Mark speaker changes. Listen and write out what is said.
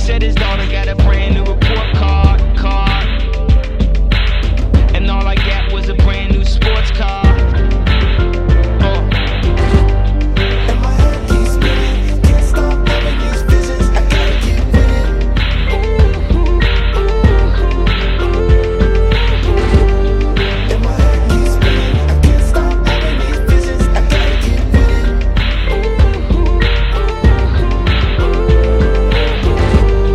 Speaker 1: said his daughter got a brand new report card.